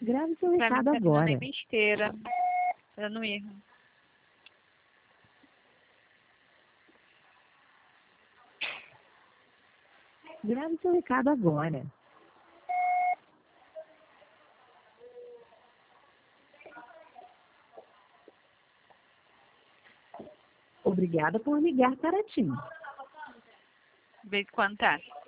Grave seu Pra mim recado tá vindo agora. nem besteira. Dando erro. Grave seu recado agora. Obrigada por ligar para TIM. De vez em quando tá.